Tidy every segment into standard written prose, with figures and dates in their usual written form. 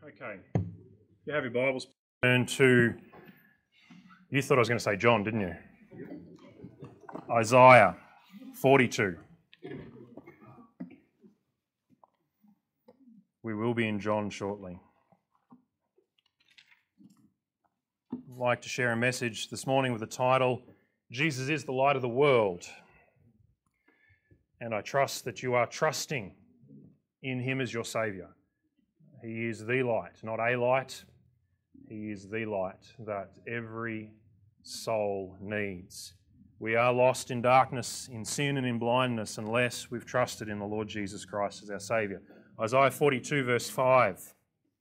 Okay. You have your Bibles. Turn to, you thought I was going to say John, didn't you? Isaiah 42. We will be in John shortly. I'd like to share a message this morning with the title, Jesus is the light of the world. And I trust that you are trusting in Him as your Saviour. He is the light, not a light. He is the light that every soul needs. We are lost in darkness, in sin and in blindness unless we've trusted in the Lord Jesus Christ as our Saviour. Isaiah 42 verse 5.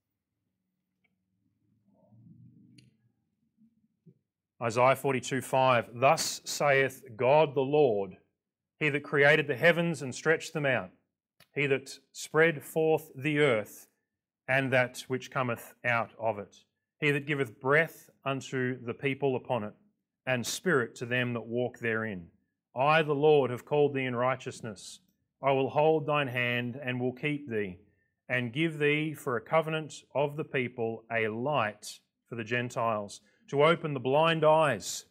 Isaiah 42:5. Thus saith God the Lord, He that created the heavens and stretched them out, He that spread forth the earth, and that which cometh out of it. He that giveth breath unto the people upon it, and spirit to them that walk therein. I, the Lord, have called thee in righteousness. I will hold thine hand, and will keep thee, and give thee for a covenant of the people a light for the Gentiles, to open the blind eyes,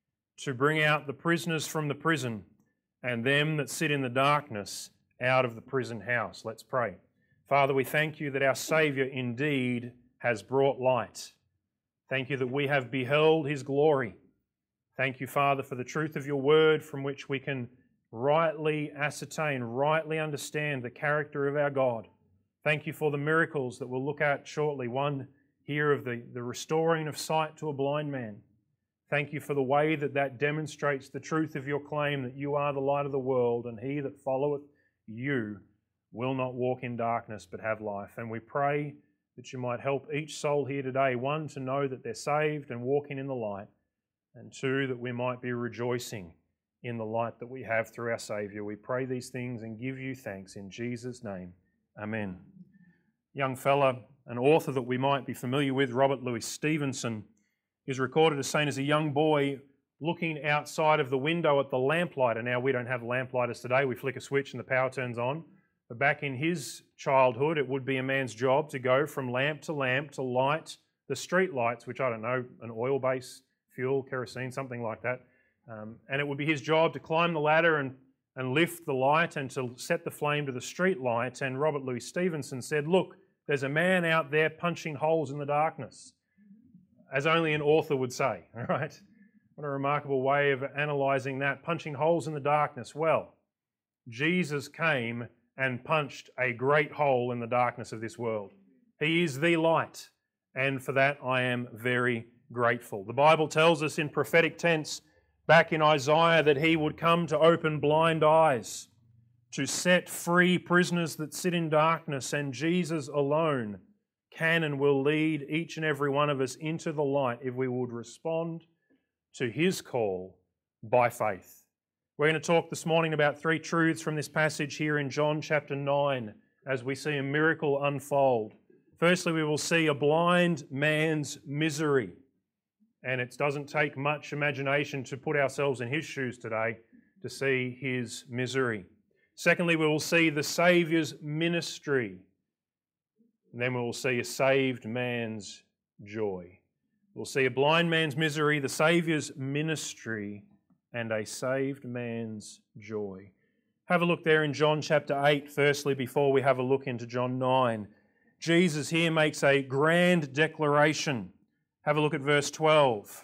to bring out the prisoners from the prison, and them that sit in the darkness out of the prison house. Let's pray. Father, we thank you that our Saviour indeed has brought light. Thank you that we have beheld His glory. Thank you, Father, for the truth of your word from which we can rightly ascertain, rightly understand the character of our God. Thank you for the miracles that we'll look at shortly. One here of the restoring of sight to a blind man. Thank you for the way that demonstrates the truth of your claim that you are the light of the world, and he that followeth you will not walk in darkness but have life. And we pray that you might help each soul here today, one, to know that they're saved and walking in the light, and two, that we might be rejoicing in the light that we have through our Saviour. We pray these things and give you thanks in Jesus' name. Amen. Young fella, an author that we might be familiar with, Robert Louis Stevenson, is recorded as saying as a young boy looking outside of the window at the lamplighter. Now, we don't have lamplighters today. We flick a switch and the power turns on. But back in his childhood, it would be a man's job to go from lamp to light the street lights, which, I don't know, an oil-based fuel, kerosene, something like that. And it would be his job to climb the ladder and lift the light and to set the flame to the street light. And Robert Louis Stevenson said, look, there's a man out there punching holes in the darkness, as only an author would say, all right? What a remarkable way of analysing that, punching holes in the darkness. Well, Jesus came and punched a great hole in the darkness of this world. He is the light, and for that I am very grateful. The Bible tells us in prophetic tense back in Isaiah that He would come to open blind eyes, to set free prisoners that sit in darkness, and Jesus alone can and will lead each and every one of us into the light if we would respond to His call by faith. We're going to talk this morning about three truths from this passage here in John chapter 9 as we see a miracle unfold. Firstly, we will see a blind man's misery. And it doesn't take much imagination to put ourselves in his shoes today to see his misery. Secondly, we will see the Saviour's ministry. And then we will see a saved man's joy. We'll see a blind man's misery, the Saviour's ministry, and a saved man's joy. Have a look there in John chapter 8, firstly, before we have a look into John 9. Jesus here makes a grand declaration. Have a look at verse 12.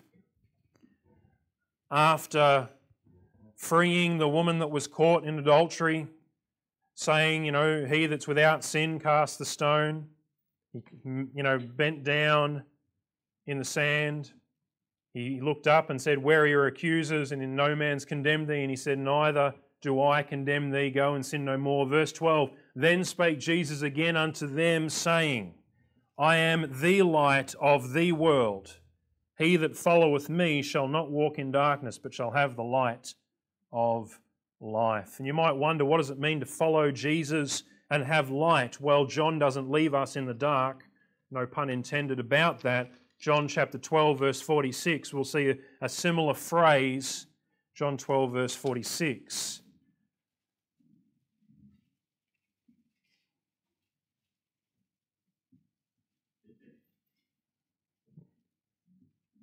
After freeing the woman that was caught in adultery, saying, he that's without sin cast the stone, bent down in the sand. He looked up and said, where are your accusers? And in no man's condemned thee. And he said, neither do I condemn thee. Go and sin no more. Verse 12, then spake Jesus again unto them, saying, I am the light of the world. He that followeth me shall not walk in darkness, but shall have the light of life. And you might wonder, what does it mean to follow Jesus and have light? Well, John doesn't leave us in the dark. No pun intended about that. John chapter 12, verse 46, we'll see a similar phrase. John 12, verse 46.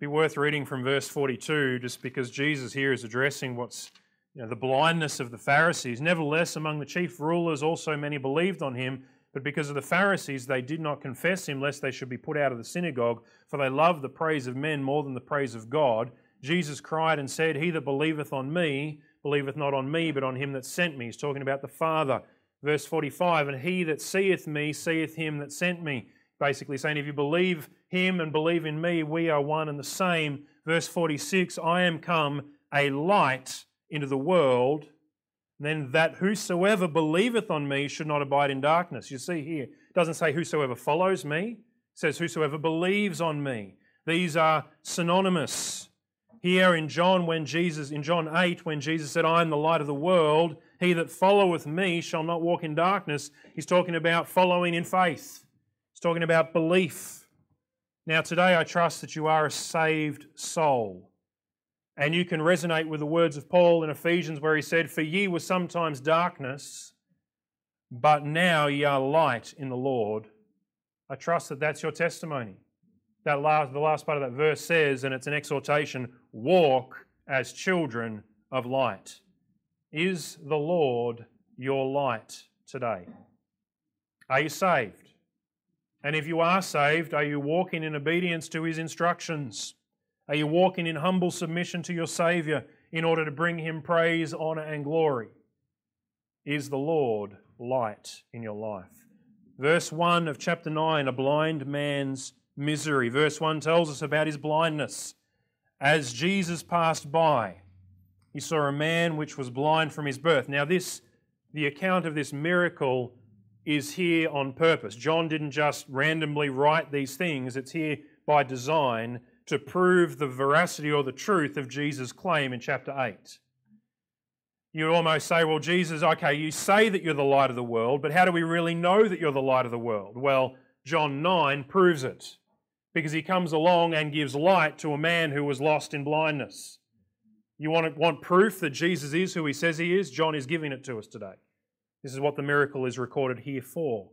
Be worth reading from verse 42, just because Jesus here is addressing what's the blindness of the Pharisees. Nevertheless, among the chief rulers also many believed on him, but because of the Pharisees they did not confess him, lest they should be put out of the synagogue, for they loved the praise of men more than the praise of God. Jesus cried and said, He that believeth on me, believeth not on me, but on him that sent me. He's talking about the Father. Verse 45, and he that seeth me, seeth him that sent me. Basically saying, if you believe him and believe in me, we are one and the same. Verse 46, I am come a light into the world, then that whosoever believeth on me should not abide in darkness. You see here, it doesn't say whosoever follows me, it says whosoever believes on me. These are synonymous. Here in John 8, when Jesus said, I am the light of the world, he that followeth me shall not walk in darkness, he's talking about following in faith. He's talking about belief. Now today I trust that you are a saved soul. And you can resonate with the words of Paul in Ephesians where he said, For ye were sometimes darkness, but now ye are light in the Lord. I trust that that's your testimony. The last part of that verse says, and it's an exhortation, walk as children of light. Is the Lord your light today? Are you saved? And if you are saved, are you walking in obedience to His instructions? Are you walking in humble submission to your Saviour in order to bring Him praise, honour and glory? Is the Lord light in your life? Verse 1 of chapter 9, a blind man's misery. Verse 1 tells us about his blindness. As Jesus passed by, he saw a man which was blind from his birth. Now the account of this miracle is here on purpose. John didn't just randomly write these things. It's here by design to prove the veracity or the truth of Jesus' claim in chapter 8. You almost say, well, Jesus, okay, you say that you're the light of the world, but how do we really know that you're the light of the world? Well, John 9 proves it, because he comes along and gives light to a man who was lost in blindness. You want proof that Jesus is who he says he is? John is giving it to us today. This is what the miracle is recorded here for.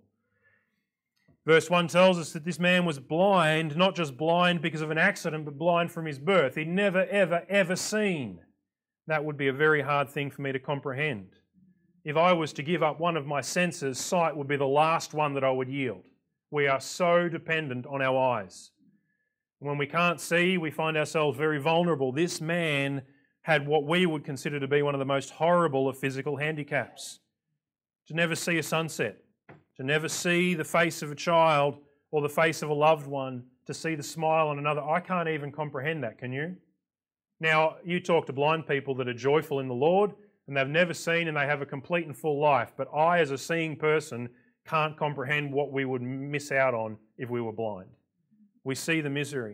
Verse 1 tells us that this man was blind, not just blind because of an accident, but blind from his birth. He'd never, ever, ever seen. That would be a very hard thing for me to comprehend. If I was to give up one of my senses, sight would be the last one that I would yield. We are so dependent on our eyes. When we can't see, we find ourselves very vulnerable. This man had what we would consider to be one of the most horrible of physical handicaps. To never see a sunset, to never see the face of a child or the face of a loved one, to see the smile on another. I can't even comprehend that, can you? Now, you talk to blind people that are joyful in the Lord and they've never seen and they have a complete and full life, but I, as a seeing person, can't comprehend what we would miss out on if we were blind. We see the misery.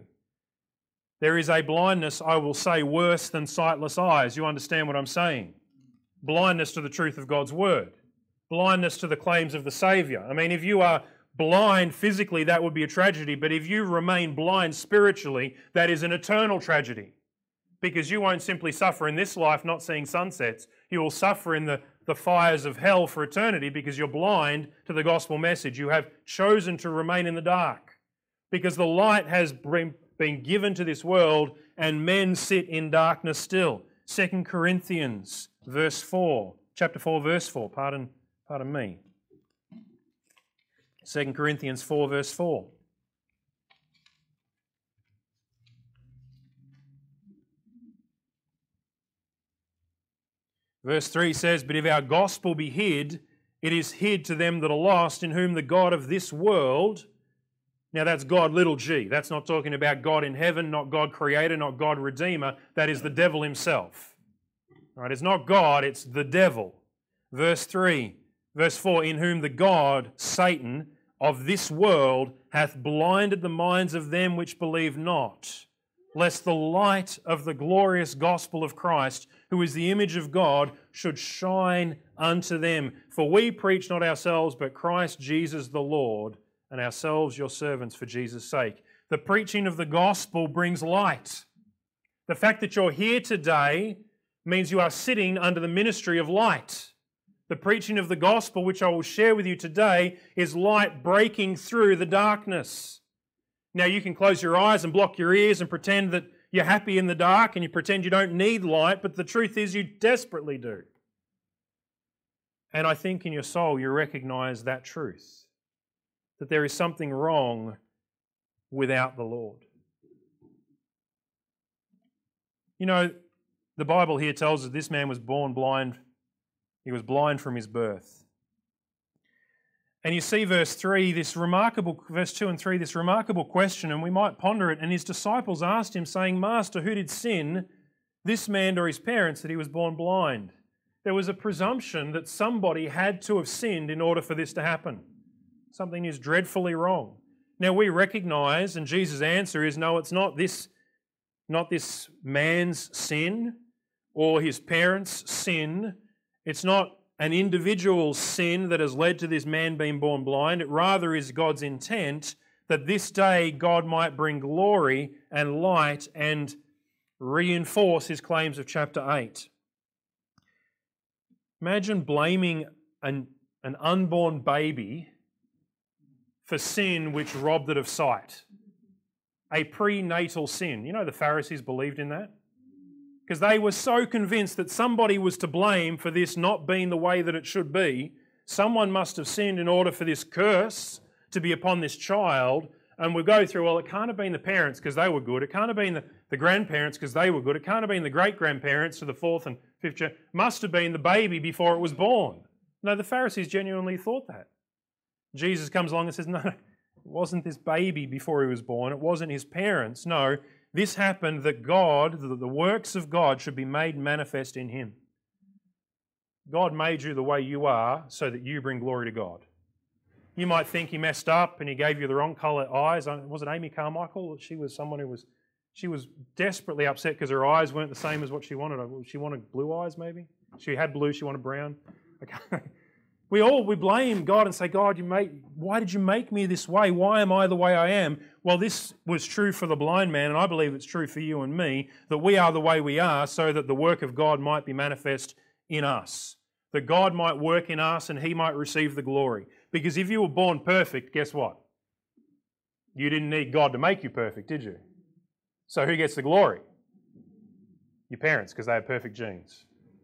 There is a blindness, I will say, worse than sightless eyes. You understand what I'm saying? Blindness to the truth of God's Word. Blindness to the claims of the Saviour. I mean, if you are blind physically, that would be a tragedy, but if you remain blind spiritually, that is an eternal tragedy. Because you won't simply suffer in this life not seeing sunsets, you will suffer in the fires of hell for eternity because you're blind to the gospel message. You have chosen to remain in the dark because the light has been given to this world and men sit in darkness still. 2 Corinthians verse 4, chapter 4 verse 4, pardon me. 2 Corinthians 4 verse 4. Verse 3 says, But if our gospel be hid, it is hid to them that are lost, in whom the God of this world, now that's God little g, that's not talking about God in heaven, not God creator, not God redeemer, that is the devil himself. Right? It's not God, it's the devil. Verse 4, in whom the God, Satan, of this world hath blinded the minds of them which believe not, lest the light of the glorious gospel of Christ, who is the image of God, should shine unto them. For we preach not ourselves, but Christ Jesus the Lord, and ourselves your servants for Jesus' sake. The preaching of the gospel brings light. The fact that you're here today means you are sitting under the ministry of light. The preaching of the gospel, which I will share with you today, is light breaking through the darkness. Now you can close your eyes and block your ears and pretend that you're happy in the dark and you pretend you don't need light, but the truth is you desperately do. And I think in your soul you recognize that truth, that there is something wrong without the Lord. You know, the Bible here tells us this man was born blind. He was blind from his birth. And you see verse 2 and 3, this remarkable question, and we might ponder it. And his disciples asked him, saying, Master, who did sin, this man or his parents, that he was born blind? There was a presumption that somebody had to have sinned in order for this to happen. Something is dreadfully wrong. Now we recognize, and Jesus' answer is, no, it's not this man's sin or his parents' sin. It's not an individual's sin that has led to this man being born blind. It rather is God's intent that this day God might bring glory and light and reinforce his claims of chapter 8. Imagine blaming an unborn baby for sin which robbed it of sight. A prenatal sin. You know the Pharisees believed in that? Because they were so convinced that somebody was to blame for this not being the way that it should be. Someone must have sinned in order for this curse to be upon this child. And we go through, well, it can't have been the parents because they were good. It can't have been the grandparents because they were good. It can't have been the great-grandparents to the fourth and fifth generation. Must have been the baby before it was born. No, the Pharisees genuinely thought that. Jesus comes along and says, no, it wasn't this baby before he was born. It wasn't his parents. No, this happened that God, the works of God, should be made manifest in him. God made you the way you are so that you bring glory to God. You might think he messed up and he gave you the wrong colour eyes. Was it Amy Carmichael? She was someone who was desperately upset because her eyes weren't the same as what she wanted. She wanted blue eyes maybe? She had blue, she wanted brown. We blame God and say, God, why did you make me this way? Why am I the way I am? Well, this was true for the blind man, and I believe it's true for you and me, that we are the way we are so that the work of God might be manifest in us. That God might work in us and he might receive the glory. Because if you were born perfect, guess what? You didn't need God to make you perfect, did you? So who gets the glory? Your parents, because they have perfect genes.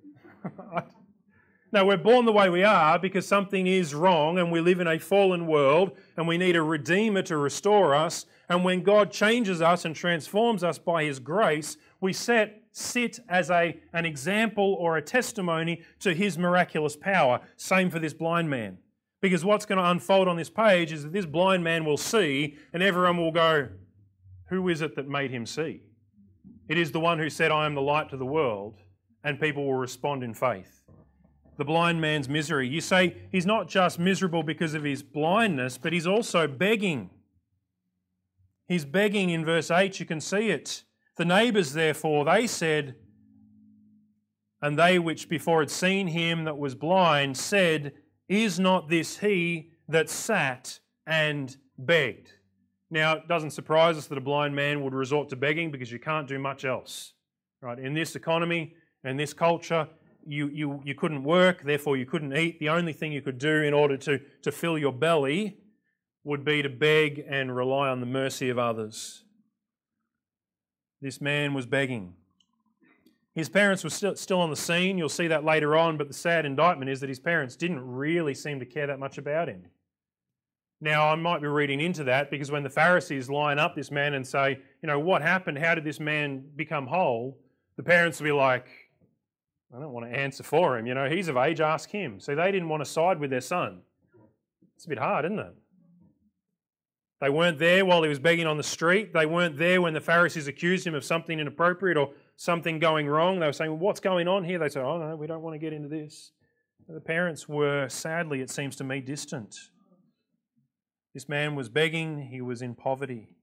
No, we're born the way we are because something is wrong and we live in a fallen world and we need a Redeemer to restore us. And when God changes us and transforms us by his grace, we sit as an example or a testimony to his miraculous power. Same for this blind man. Because what's going to unfold on this page is that this blind man will see and everyone will go, who is it that made him see? It is the one who said, I am the light to the world, and people will respond in faith. The blind man's misery. You say he's not just miserable because of his blindness, but he's also begging. He's begging in verse 8, you can see it. The neighbours, therefore, they said, and they which before had seen him that was blind said, is not this he that sat and begged? Now, it doesn't surprise us that a blind man would resort to begging because you can't do much else. Right? In this economy and this culture, you couldn't work, therefore you couldn't eat. The only thing you could do in order to fill your belly would be to beg and rely on the mercy of others. This man was begging. His parents were still on the scene. You'll see that later on, but the sad indictment is that his parents didn't really seem to care that much about him. Now, I might be reading into that because when the Pharisees line up this man and say, what happened? How did this man become whole? The parents will be like, I don't want to answer for him. He's of age, ask him. So they didn't want to side with their son. It's a bit hard, isn't it? They weren't there while he was begging on the street. They weren't there when the Pharisees accused him of something inappropriate or something going wrong. They were saying, well, what's going on here? They said, oh, no, we don't want to get into this. The parents were, sadly, it seems to me, distant. This man was begging. He was in poverty.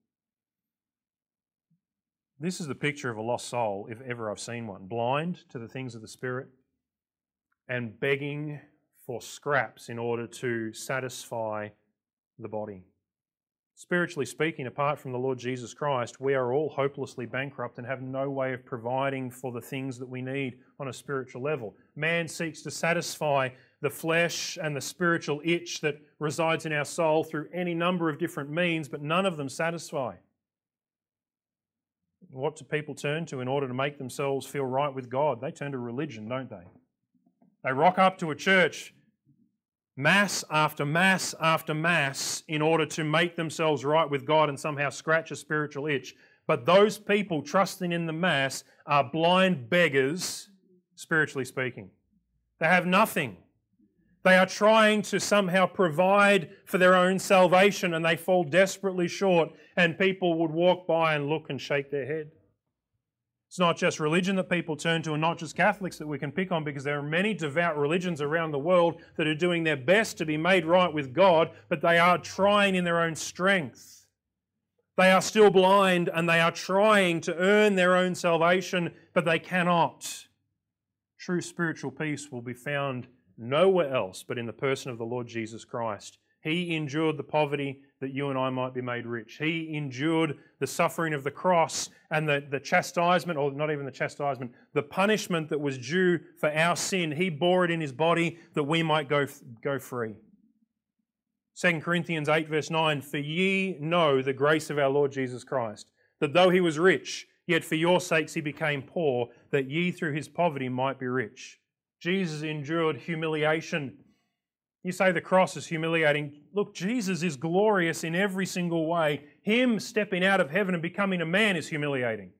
This is the picture of a lost soul, if ever I've seen one. Blind to the things of the Spirit and begging for scraps in order to satisfy the body. Spiritually speaking, apart from the Lord Jesus Christ, we are all hopelessly bankrupt and have no way of providing for the things that we need on a spiritual level. Man seeks to satisfy the flesh and the spiritual itch that resides in our soul through any number of different means, but none of them satisfy. What do people turn to in order to make themselves feel right with God? They turn to religion, don't they? They rock up to a church, mass after mass after mass, in order to make themselves right with God and somehow scratch a spiritual itch. But those people trusting in the mass are blind beggars, spiritually speaking. They have nothing. They are trying to somehow provide for their own salvation, and they fall desperately short, and people would walk by and look and shake their head. It's not just religion that people turn to, and not just Catholics that we can pick on, because there are many devout religions around the world that are doing their best to be made right with God, but they are trying in their own strength. They are still blind, and they are trying to earn their own salvation, but they cannot. True spiritual peace will be found nowhere else but in the person of the Lord Jesus Christ. He endured the poverty that you and I might be made rich. He endured the suffering of the cross and the chastisement, or not even the chastisement, the punishment that was due for our sin. He bore it in His body that we might go free. 2 Corinthians 8 verse 9, "For ye know the grace of our Lord Jesus Christ, that though He was rich, yet for your sakes He became poor, that ye through His poverty might be rich." Jesus endured humiliation. You say the cross is humiliating. Look, Jesus is glorious in every single way. Him stepping out of heaven and becoming a man is humiliating.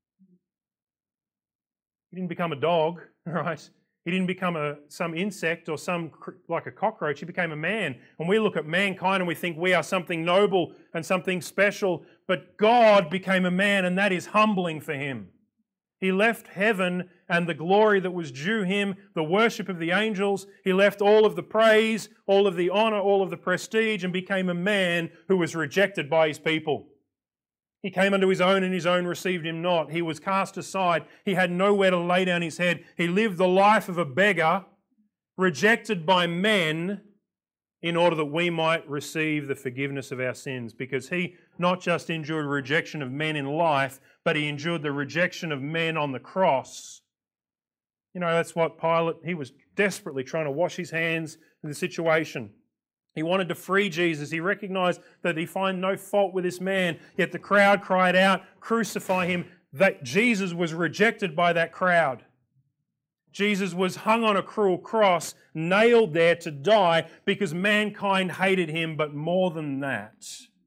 He didn't become a dog, right? He didn't become some insect or like a cockroach. He became a man. And we look at mankind and we think we are something noble and something special, but God became a man, and that is humbling for Him. He left heaven and the glory that was due Him, the worship of the angels. He left all of the praise, all of the honor, all of the prestige, and became a man who was rejected by His people. He came unto His own, and His own received Him not. He was cast aside. He had nowhere to lay down His head. He lived the life of a beggar, rejected by men, in order that we might receive the forgiveness of our sins. Because He not just endured rejection of men in life, but He endured the rejection of men on the cross. You know, that's what Pilate, he was desperately trying to wash his hands in the situation. He wanted to free Jesus. He recognized that he find no fault with this man, yet the crowd cried out, "Crucify Him." That Jesus was rejected by that crowd. Jesus was hung on a cruel cross, nailed there to die because mankind hated Him, but more than that,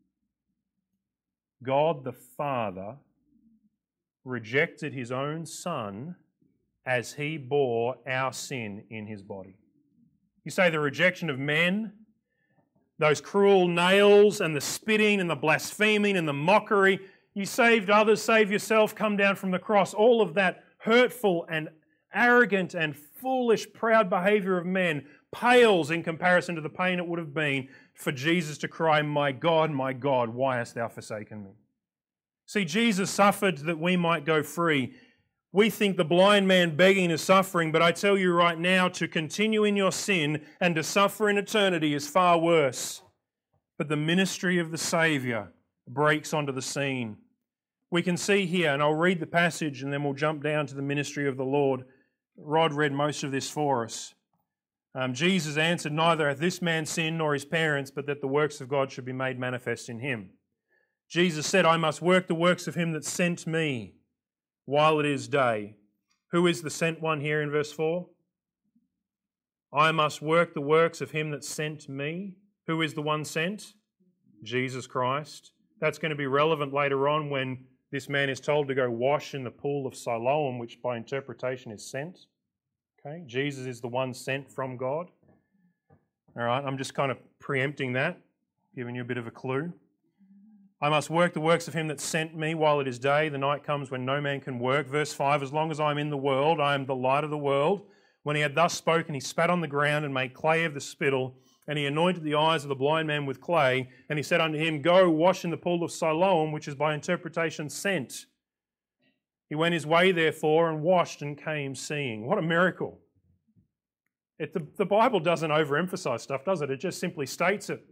God the Father rejected His own Son as He bore our sin in His body. You say the rejection of men, those cruel nails and the spitting and the blaspheming and the mockery, you saved others, save yourself, come down from the cross, all of that hurtful and arrogant and foolish, proud behavior of men pales in comparison to the pain it would have been for Jesus to cry, my God, why hast Thou forsaken me?" See, Jesus suffered that we might go free. We think the blind man begging is suffering, but I tell you right now, to continue in your sin and to suffer in eternity is far worse. But the ministry of the Saviour breaks onto the scene. We can see here, and I'll read the passage and then we'll jump down to the ministry of the Lord. Rod read most of this for us. Jesus answered, "Neither hath this man sinned nor his parents, but that the works of God should be made manifest in him." Jesus said, "I must work the works of Him that sent me while it is day." Who is the sent one here in verse 4? I must work the works of Him that sent me. Who is the one sent? Jesus Christ. That's going to be relevant later on when this man is told to go wash in the pool of Siloam, which by interpretation is sent. Okay, Jesus is the one sent from God. All right, I'm just kind of preempting that, giving you a bit of a clue. I must work the works of Him that sent me while it is day. The night comes when no man can work. Verse 5, as long as I am in the world, I am the light of the world. When He had thus spoken, He spat on the ground and made clay of the spittle, and He anointed the eyes of the blind man with clay, and He said unto him, "Go, wash in the pool of Siloam," which is by interpretation sent. He went his way, therefore, and washed and came seeing. What a miracle. The Bible doesn't overemphasize stuff, does it? It just simply states it.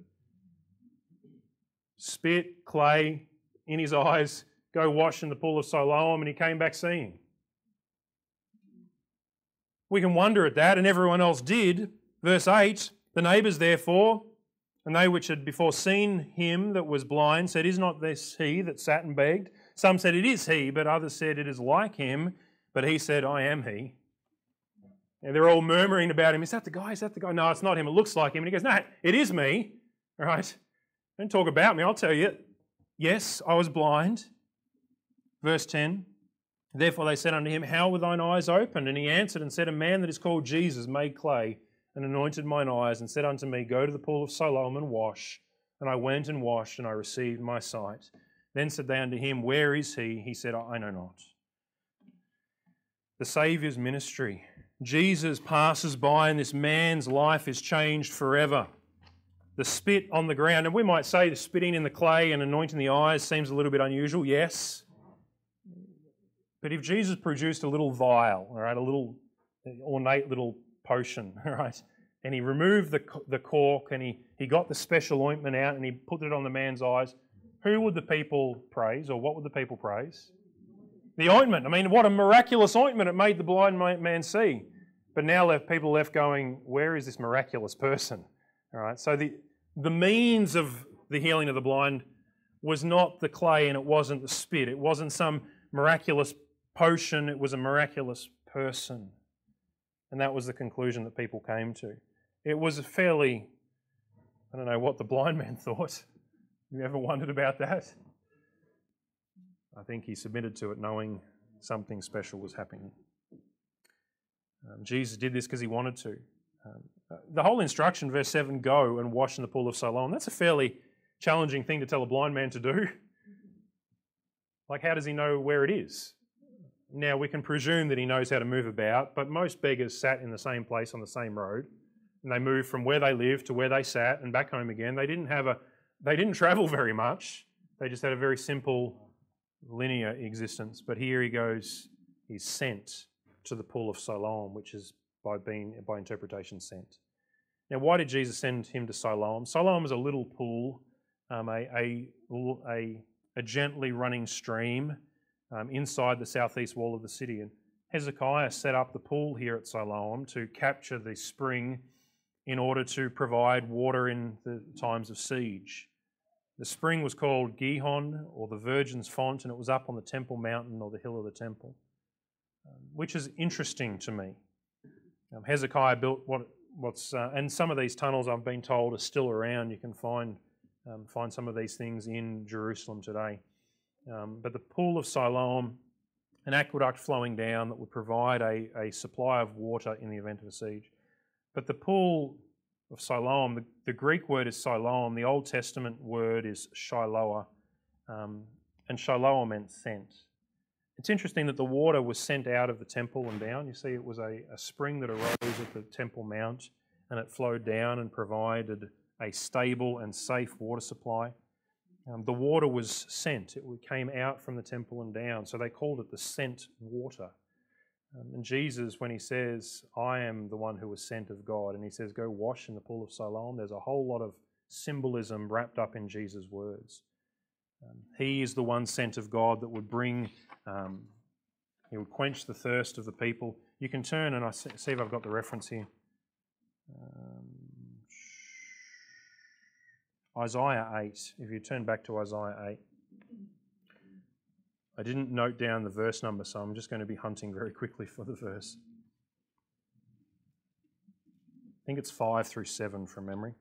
Spit, clay in his eyes, go wash in the pool of Siloam, and he came back seeing. We can wonder at that, and everyone else did, Verse 8, the neighbours therefore, and they which had before seen him that was blind, said, Is not this he that sat and begged? Some said, It is he, but others said, It is like him. But he said, I am he. And they're all murmuring about him. Is that the guy? Is that the guy? No, it's not him. It looks like him. And he goes, No, it is me. All right? Don't talk about me. I'll tell you. Yes, I was blind. Verse 10, Therefore they said unto him, How were thine eyes opened? And he answered and said, A man that is called Jesus made clay and anointed mine eyes and said unto me, Go to the pool of Siloam and wash. And I went and washed, and I received my sight. Then said they unto him, Where is he? He said, I know not. The Saviour's ministry. Jesus passes by and this man's life is changed forever. The spit on the ground, and we might say the spitting in the clay and anointing the eyes seems a little bit unusual, yes. But if Jesus produced a little vial, all right, a little ornate little potion, all right, and he removed the cork and he got the special ointment out and he put it on the man's eyes, who would the people praise, or what would the people praise? The ointment. I mean, what a miraculous ointment it made the blind man see. But now people left going, where is this miraculous person? All right, so the means of the healing of the blind was not the clay and it wasn't the spit. It wasn't some miraculous potion, it was a miraculous person. And that was the conclusion that people came to. It was a fairly, I don't know what the blind man thought. Have you ever wondered about that? I think he submitted to it knowing something special was happening. Jesus did this because he wanted to. The whole instruction, verse 7, go and wash in the pool of Siloam, that's a fairly challenging thing to tell a blind man to do. Like, how does he know where it is? Now, we can presume that he knows how to move about, but most beggars sat in the same place on the same road, and they moved from where they lived to where they sat and back home again. They didn't travel very much. They just had a very simple, linear existence. But here he goes, he's sent to the pool of Siloam, which is by interpretation sent. Now, why did Jesus send him to Siloam? Siloam is a little pool, a gently running stream inside the southeast wall of the city. And Hezekiah set up the pool here at Siloam to capture the spring in order to provide water in the times of siege. The spring was called Gihon, or the Virgin's Font, and it was up on the Temple Mountain, or the hill of the temple, which is interesting to me. Hezekiah built and some of these tunnels, I've been told, are still around. You can find some of these things in Jerusalem today. But the pool of Siloam, an aqueduct flowing down that would provide a supply of water in the event of a siege. But the pool of Siloam, the Greek word is Siloam, the Old Testament word is Shiloah, and Shiloah meant sent. It's interesting that the water was sent out of the temple and down. You see, it was a spring that arose at the Temple Mount, and it flowed down and provided a stable and safe water supply. The water was sent. It came out from the temple and down, so they called it the sent water. And Jesus, when he says, I am the one who was sent of God, and he says, go wash in the pool of Siloam, there's a whole lot of symbolism wrapped up in Jesus' words. He is the one sent of God that would bring, he would quench the thirst of the people. You can turn, and I see if I've got the reference here. Isaiah 8, if you turn back to Isaiah 8. I didn't note down the verse number, so I'm just going to be hunting very quickly for the verse. I think it's 5 through 7 from memory.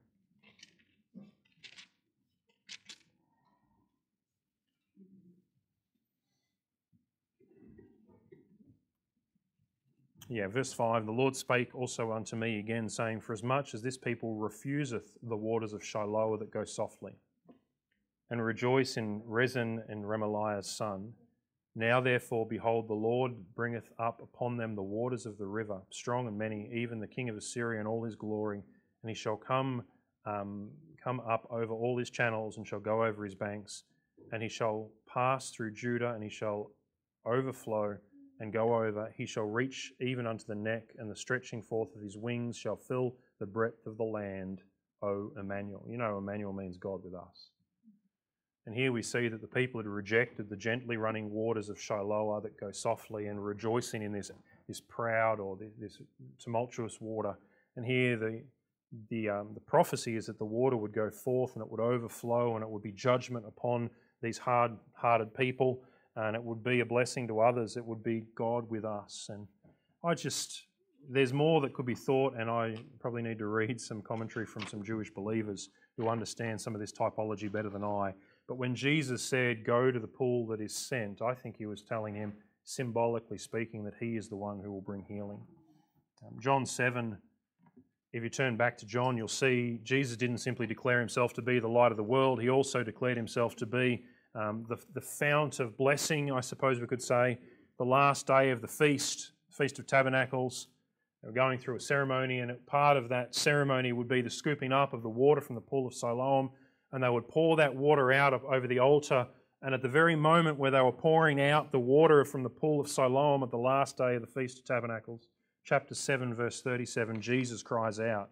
Yeah, verse 5, the Lord spake also unto me again, saying, For as much as this people refuseth the waters of Shiloah that go softly, and rejoice in Rezin and Remaliah's son, now therefore, behold, the Lord bringeth up upon them the waters of the river, strong and many, even the king of Assyria and all his glory, and he shall come up over all his channels, and shall go over his banks, and he shall pass through Judah, and he shall overflow and go over. He shall reach even unto the neck, and the stretching forth of his wings shall fill the breadth of the land, O Emmanuel. You know, Emmanuel means God with us. And here we see that the people had rejected the gently running waters of Shiloah that go softly, and rejoicing in this proud or this tumultuous water. And here the prophecy is that the water would go forth and it would overflow and it would be judgment upon these hard-hearted people, and it would be a blessing to others. It would be God with us. And there's more that could be thought, and I probably need to read some commentary from some Jewish believers who understand some of this typology better than I. But when Jesus said, "Go to the pool that is sent," I think he was telling him, symbolically speaking, that he is the one who will bring healing. John 7, if you turn back to John, you'll see Jesus didn't simply declare himself to be the light of the world. He also declared himself to be the fount of blessing, I suppose we could say. The last day of the Feast of Tabernacles, they were going through a ceremony, and part of that ceremony would be the scooping up of the water from the pool of Siloam, and they would pour that water out over the altar. And at the very moment where they were pouring out the water from the pool of Siloam at the last day of the Feast of Tabernacles, chapter 7, verse 37, Jesus cries out.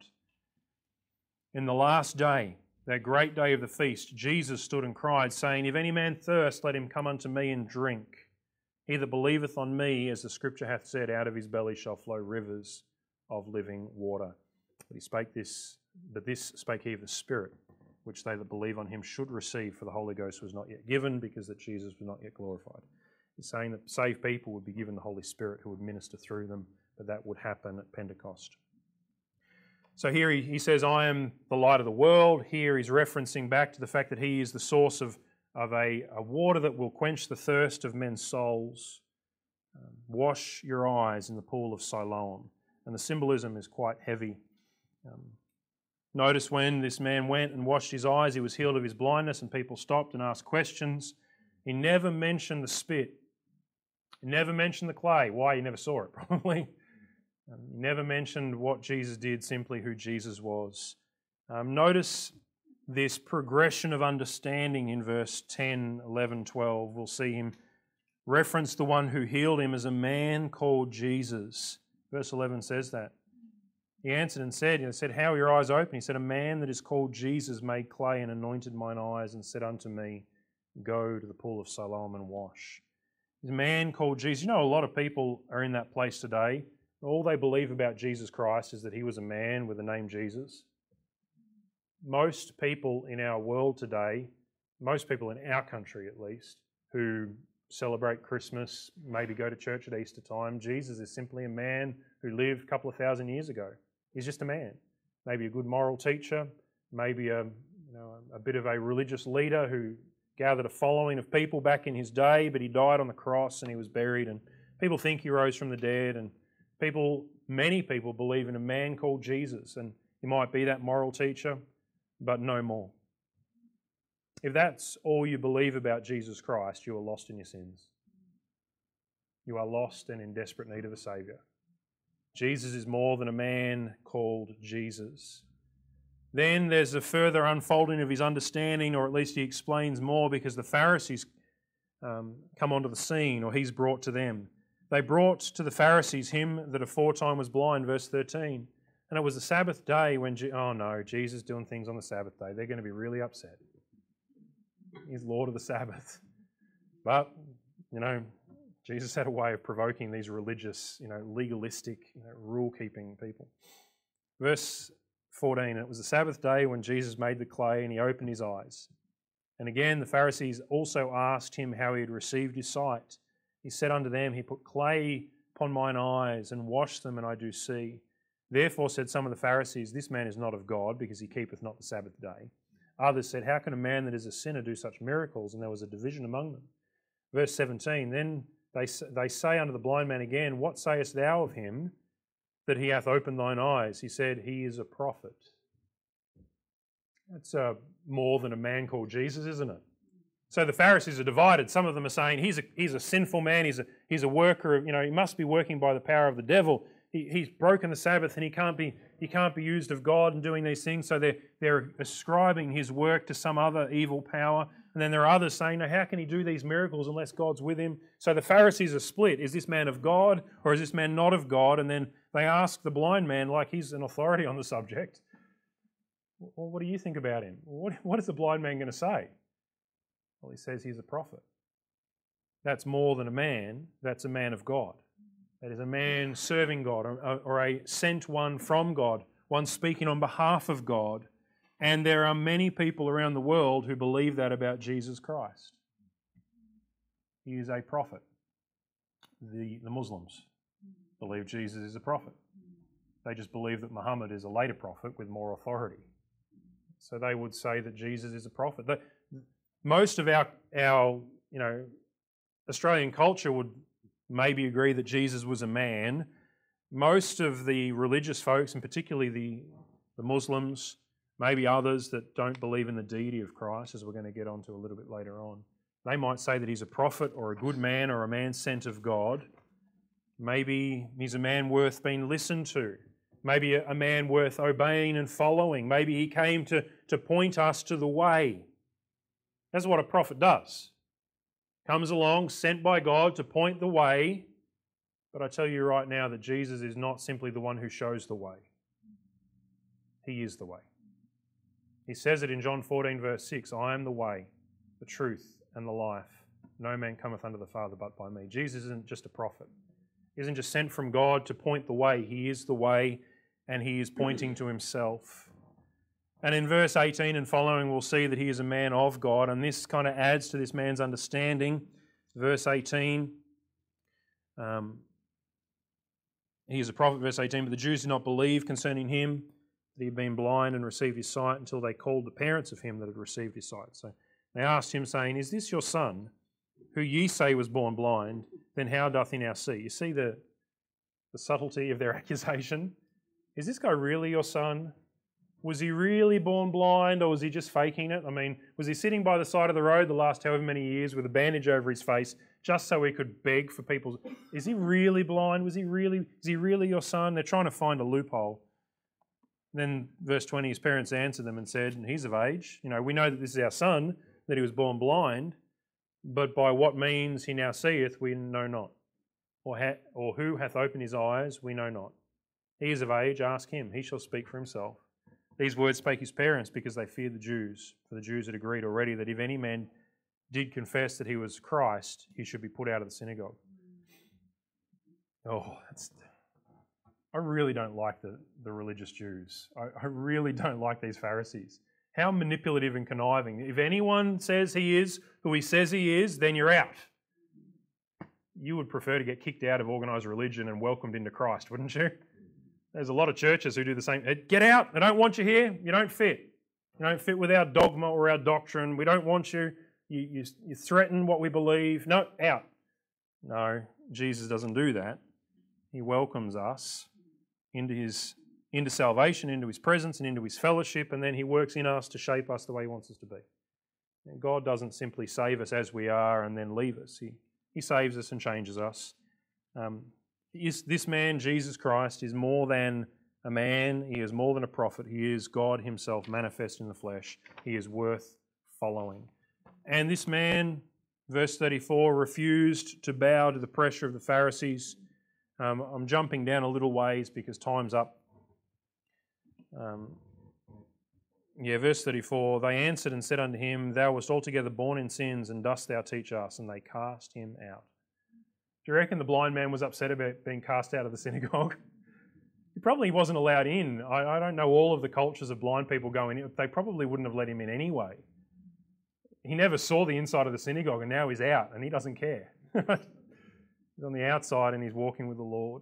In the last day, that great day of the feast, Jesus stood and cried, saying, "If any man thirst, let him come unto me and drink. He that believeth on me, as the Scripture hath said, out of his belly shall flow rivers of living water." But he spake this, but this spake he of the Spirit, which they that believe on him should receive, for the Holy Ghost was not yet given, because that Jesus was not yet glorified. He's saying that saved people would be given the Holy Spirit who would minister through them, but that would happen at Pentecost. So here he says, "I am the light of the world." Here he's referencing back to the fact that he is the source of a water that will quench the thirst of men's souls. Wash your eyes in the pool of Siloam. And the symbolism is quite heavy. Notice when this man went and washed his eyes, he was healed of his blindness, and people stopped and asked questions. He never mentioned the spit. He never mentioned the clay. Why? He never saw it, probably. He never mentioned what Jesus did, simply who Jesus was. Notice this progression of understanding in verse 10, 11, 12. We'll see him reference the one who healed him as a man called Jesus. Verse 11 says that. He answered and said, "How are your eyes open?" He said, "A man that is called Jesus made clay and anointed mine eyes and said unto me, Go to the pool of Siloam and wash." He's a man called Jesus. You know, a lot of people are in that place today. All they believe about Jesus Christ is that he was a man with the name Jesus. Most people in our world today, most people in our country at least, who celebrate Christmas, maybe go to church at Easter time, Jesus is simply a man who lived a couple of thousand years ago. He's just a man. Maybe a good moral teacher, maybe a bit of a religious leader who gathered a following of people back in his day, but he died on the cross and he was buried, and people think he rose from the dead, and many people believe in a man called Jesus, and he might be that moral teacher, but no more. If that's all you believe about Jesus Christ, you are lost in your sins. You are lost and in desperate need of a Saviour. Jesus is more than a man called Jesus. Then there's a further unfolding of his understanding, or at least he explains more, because the Pharisees come onto the scene, or he's brought to them. They brought to the Pharisees him that aforetime was blind, verse 13. And it was the Sabbath day when, Jesus doing things on the Sabbath day. They're going to be really upset. He's Lord of the Sabbath. But, Jesus had a way of provoking these religious, legalistic, rule-keeping people. Verse 14, it was the Sabbath day when Jesus made the clay and he opened his eyes. And again, the Pharisees also asked him how he had received his sight. He said unto them, He put clay upon mine eyes and washed them, and I do see. Therefore said some of the Pharisees, This man is not of God, because he keepeth not the Sabbath day. Others said, How can a man that is a sinner do such miracles? And there was a division among them. Verse 17, then they say unto the blind man again, What sayest thou of him that he hath opened thine eyes? He said, He is a prophet. That's more than a man called Jesus, isn't it? So the Pharisees are divided. Some of them are saying he's a sinful man. He's a worker. He must be working by the power of the devil. He's broken the Sabbath, and he can't be used of God in doing these things. So they're ascribing his work to some other evil power. And then there are others saying, No, how can he do these miracles unless God's with him? So the Pharisees are split. Is this man of God, or is this man not of God? And then they ask the blind man, like he's an authority on the subject, Well, what do you think about him? What is the blind man going to say? Well, he says he's a prophet. That's more than a man. That's a man of God. That is a man serving God, or a sent one from God, one speaking on behalf of God. And there are many people around the world who believe that about Jesus Christ. He is a prophet. The Muslims believe Jesus is a prophet. They just believe that Muhammad is a later prophet with more authority. So they would say that Jesus is a prophet. Most of our Australian culture would maybe agree that Jesus was a man. Most of the religious folks, and particularly the Muslims, maybe others that don't believe in the deity of Christ, as we're going to get onto a little bit later on, they might say that he's a prophet or a good man or a man sent of God. Maybe he's a man worth being listened to. Maybe a man worth obeying and following. Maybe he came to point us to the way. That's what a prophet does. Comes along, sent by God to point the way. But I tell you right now that Jesus is not simply the one who shows the way. He is the way. He says it in John 14 verse 6, I am the way, the truth, and the life. No man cometh unto the Father but by me. Jesus isn't just a prophet. He isn't just sent from God to point the way. He is the way, and he is pointing to himself. And in verse 18 and following, we'll see that he is a man of God, and this kind of adds to this man's understanding. Verse 18, he is a prophet, verse 18, but the Jews did not believe concerning him that he had been blind and received his sight until they called the parents of him that had received his sight. So they asked him, saying, Is this your son, who ye say was born blind? Then how doth he now see? You see the subtlety of their accusation? Is this guy really your son? Was he really born blind, or was he just faking it? I mean, was he sitting by the side of the road the last however many years with a bandage over his face just so he could beg for people? Is he really blind? Is he really your son? They're trying to find a loophole. Then verse 20, his parents answered them and said, he's of age. We know that this is our son, that he was born blind, but by what means he now seeth, we know not. Or who hath opened his eyes, we know not. He is of age, ask him, he shall speak for himself. These words spake his parents because they feared the Jews. For the Jews had agreed already that if any man did confess that he was Christ, he should be put out of the synagogue. I really don't like the religious Jews. I really don't like these Pharisees. How manipulative and conniving. If anyone says he is who he says he is, then you're out. You would prefer to get kicked out of organised religion and welcomed into Christ, wouldn't you? There's a lot of churches who do the same. Get out. I don't want you here. You don't fit. You don't fit with our dogma or our doctrine. We don't want you. You threaten what we believe. No, out. No, Jesus doesn't do that. He welcomes us into salvation, into his presence and into his fellowship, and then he works in us to shape us the way he wants us to be. And God doesn't simply save us as we are and then leave us. He saves us and changes us. This man, Jesus Christ, is more than a man. He is more than a prophet. He is God himself manifest in the flesh. He is worth following. And this man, verse 34, refused to bow to the pressure of the Pharisees. I'm jumping down a little ways because time's up. Verse 34, they answered and said unto him, Thou wast altogether born in sins, and dost thou teach us? And they cast him out. Do you reckon the blind man was upset about being cast out of the synagogue? He probably wasn't allowed in. I don't know all of the cultures of blind people going in. They probably wouldn't have let him in anyway. He never saw the inside of the synagogue, and now he's out, and he doesn't care. He's on the outside, and he's walking with the Lord.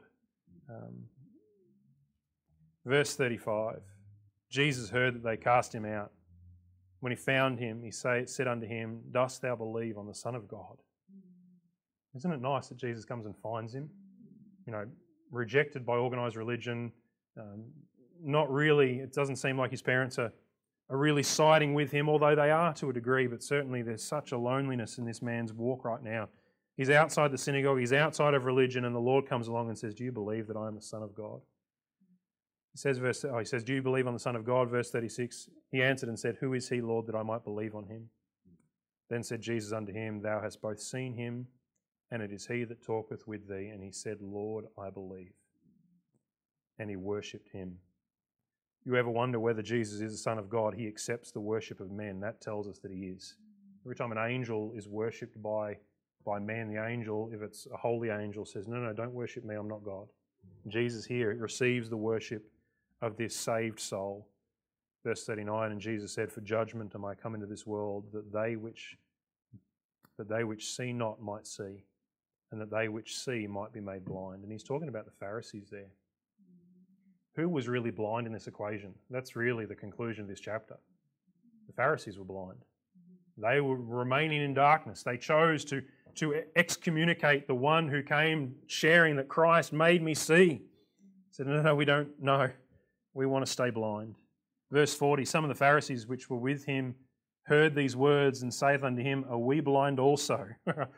Verse 35, Jesus heard that they cast him out. When he found him, he said unto him, Dost thou believe on the Son of God? Isn't it nice that Jesus comes and finds him? Rejected by organised religion. Not really, it doesn't seem like his parents are really siding with him, although they are to a degree, but certainly there's such a loneliness in this man's walk right now. He's outside the synagogue, he's outside of religion, and the Lord comes along and says, Do you believe that I am the Son of God? He says, Do you believe on the Son of God? Verse 36, he answered and said, Who is he, Lord, that I might believe on him? Then said Jesus unto him, Thou hast both seen him, and it is he that talketh with thee. And he said, Lord, I believe. And he worshipped him. You ever wonder whether Jesus is the Son of God? He accepts the worship of men. That tells us that he is. Every time an angel is worshipped by man, the angel, if it's a holy angel, says, No, don't worship me, I'm not God. Jesus here receives the worship of this saved soul. Verse 39, and Jesus said, for judgment am I come into this world, that they which see not might see, and that they which see might be made blind. And he's talking about the Pharisees there. Who was really blind in this equation? That's really the conclusion of this chapter. The Pharisees were blind. They were remaining in darkness. They chose to excommunicate the one who came sharing that Christ made me see. He said, no, we don't know. We want to stay blind. Verse 40, some of the Pharisees which were with him heard these words and saith unto him, are we blind also?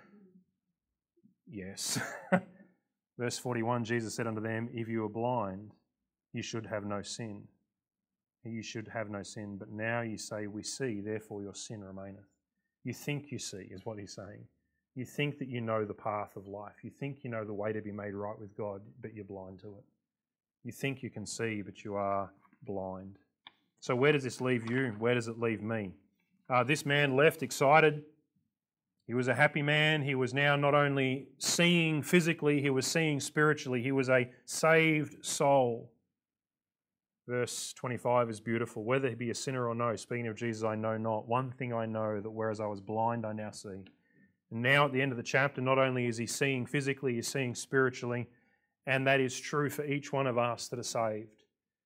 Yes. Verse 41, Jesus said unto them, if you are blind, you should have no sin. You should have no sin, but now you say, we see, therefore your sin remaineth. You think you see, is what he's saying. You think that you know the path of life. You think you know the way to be made right with God, but you're blind to it. You think you can see, but you are blind. So where does this leave you? Where does it leave me? This man left excited. He was a happy man. He was now not only seeing physically, he was seeing spiritually. He was a saved soul. Verse 25 is beautiful. Whether he be a sinner or no, speaking of Jesus, I know not. One thing I know, that whereas I was blind, I now see. And now at the end of the chapter, not only is he seeing physically, he's seeing spiritually. And that is true for each one of us that are saved.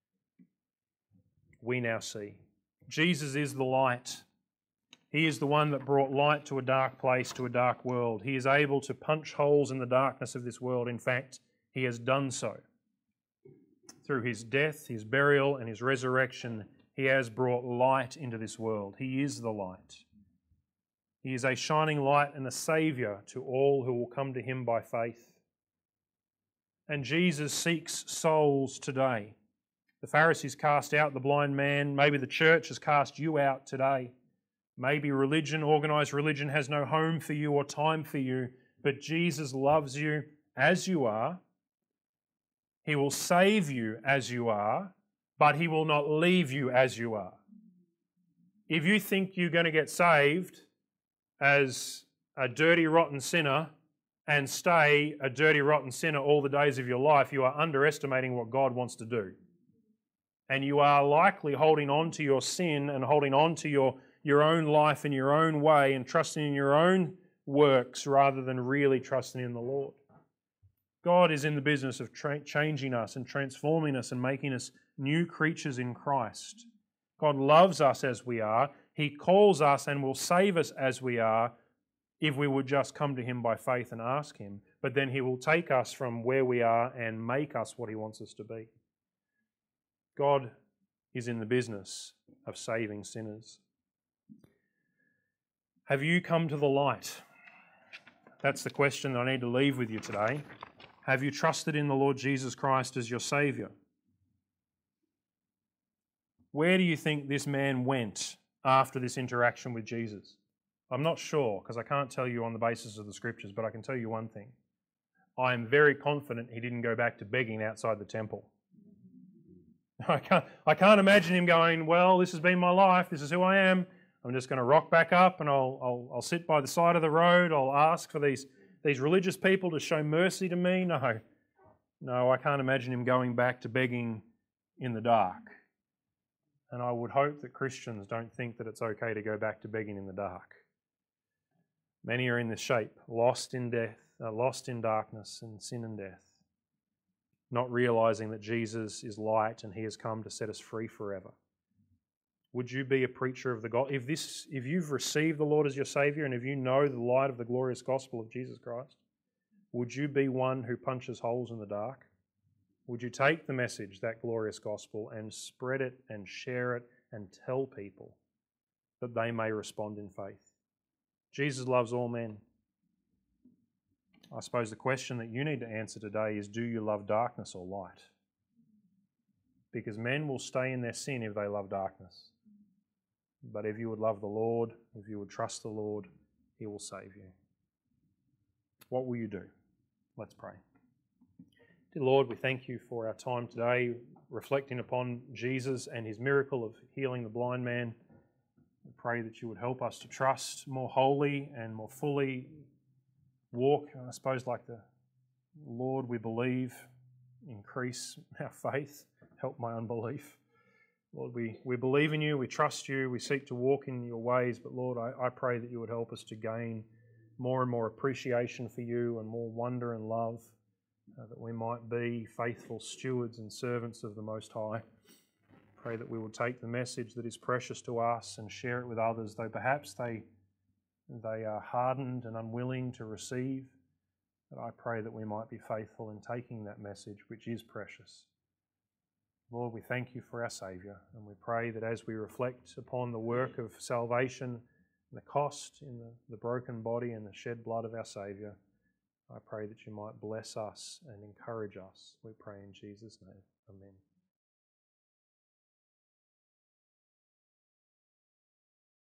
We now see. Jesus is the light. He is the one that brought light to a dark place, to a dark world. He is able to punch holes in the darkness of this world. In fact, he has done so. Through his death, his burial, and his resurrection, he has brought light into this world. He is the light. He is a shining light and a saviour to all who will come to him by faith. And Jesus seeks souls today. The Pharisees cast out the blind man. Maybe the church has cast you out today. Maybe religion, organised religion, has no home for you or time for you, but Jesus loves you as you are. He will save you as you are, but he will not leave you as you are. If you think you're going to get saved as a dirty, rotten sinner and stay a dirty, rotten sinner all the days of your life, you are underestimating what God wants to do. And you are likely holding on to your sin and holding on to your own life in your own way and trusting in your own works rather than really trusting in the Lord. God is in the business of changing us and transforming us and making us new creatures in Christ. God loves us as we are. He calls us and will save us as we are if we would just come to him by faith and ask him. But then he will take us from where we are and make us what he wants us to be. God is in the business of saving sinners. Have you come to the light? That's the question that I need to leave with you today. Have you trusted in the Lord Jesus Christ as your Saviour? Where do you think this man went after this interaction with Jesus? I'm not sure, because I can't tell you on the basis of the Scriptures, but I can tell you one thing. I am very confident he didn't go back to begging outside the temple. I can't imagine him going, well, this has been my life, this is who I am, I'm just going to rock back up and I'll sit by the side of the road, I'll ask for these religious people to show mercy to me. No, I can't imagine him going back to begging in the dark. And I would hope that Christians don't think that it's okay to go back to begging in the dark. Many are in this shape, lost in death, lost in darkness and sin and death, not realising that Jesus is light and he has come to set us free forever. Would you be a preacher of the gospel? If you've received the Lord as your Saviour and if you know the light of the glorious gospel of Jesus Christ, would you be one who punches holes in the dark? Would you take the message, that glorious gospel, and spread it and share it and tell people that they may respond in faith? Jesus loves all men. I suppose the question that you need to answer today is, do you love darkness or light? Because men will stay in their sin if they love darkness. But if you would love the Lord, if you would trust the Lord, he will save you. What will you do? Let's pray. Dear Lord, we thank you for our time today, reflecting upon Jesus and his miracle of healing the blind man. We pray that you would help us to trust more wholly and more fully, walk, I suppose, like the Lord we believe, increase our faith. help my unbelief. Lord, we believe in you, we trust you, we seek to walk in your ways, but Lord, I pray that you would help us to gain more and more appreciation for you and more wonder and love, that we might be faithful stewards and servants of the Most High. Pray that we will take the message that is precious to us and share it with others, though perhaps they are hardened and unwilling to receive. But I pray that we might be faithful in taking that message, which is precious. Lord, we thank you for our Saviour, and we pray that as we reflect upon the work of salvation and the cost in the broken body and the shed blood of our Saviour, I pray that you might bless us and encourage us. We pray in Jesus' name. Amen.